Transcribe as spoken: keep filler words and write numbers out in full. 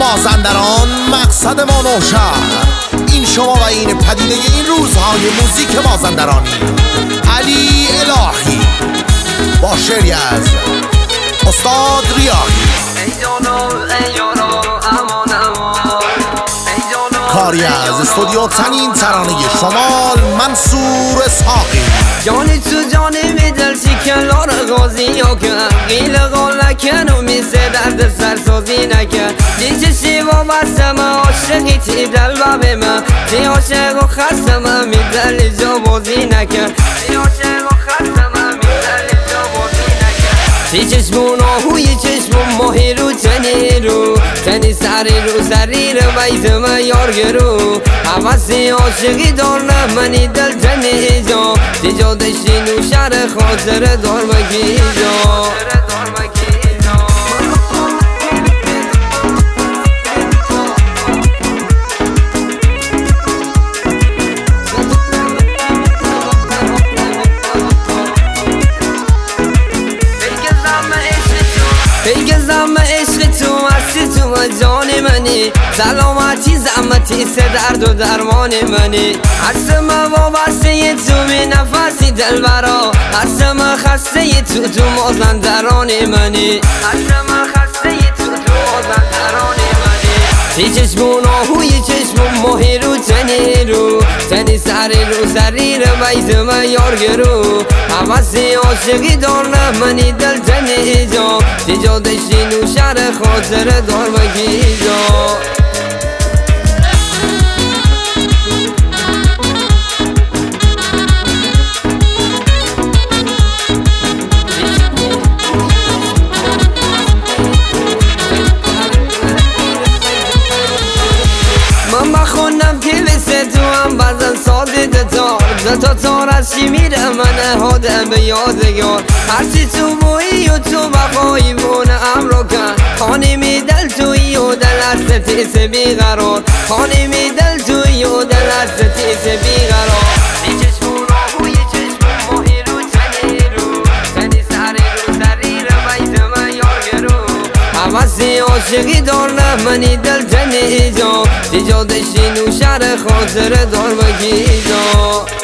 مازندران مقصد ما نوشهر، این شما و این پدیده این روزهای موزیک مازندرانی. علی الهی با شعری از استاد ریاحی، کاری از استودیو تنین ترانه شمال منصور اسحاقی. جانی تو جانی می دل شکنار غازی یا کن قیل غال نکن و می سه درد سرسازی نکن دی چشی و بستم عاشقی تی دل بابی من تی عاشق و خستم می دل جا بازی نکن تی عاشق و خستم می دل جا بازی نکن تی چشمون آهوی چشمون ماهی رو تنی رو تنی سری رو سری رو بیزم یار گرو حوثی عاشقی دارم منی دل تنی جا تی جا دشتی نو شهر خاطر دار مگی جا پیگزم عشق تو هستی تو جان منی سلامتی زحمتی سه درد و درمان منی هستم وابسته تو می نفسی دل برا هستم خسته تو تو مازندران منی هستم خسته تو تو مازندران منی تی چشمون آهوی چشمون ماهی رو تنی رو تنی سری رو سری رو بیزم یار گرو حوثی عاشقی دارم منی دل تنی جا تی جا دشتی نو شهر خاطر دار مگی جا من بخونم که بسه تو هم بزن سازی دتار دتا تار از چی میره من هادم به یادگار هرچی تو بایی و تو بقایی بونه امرو کن خانی می دل توی و دل از تیس بیقرار خانی می دل توی و دل از تیس بیقرار تی چشمون آهوی چشمون ماهی رو تنی رو تنی سری رو سری رو بیزم یار گرو حوثی عاشقی دارم منی دل تنی جا تی جا دشتی نو شهر خاطر دار مگی جا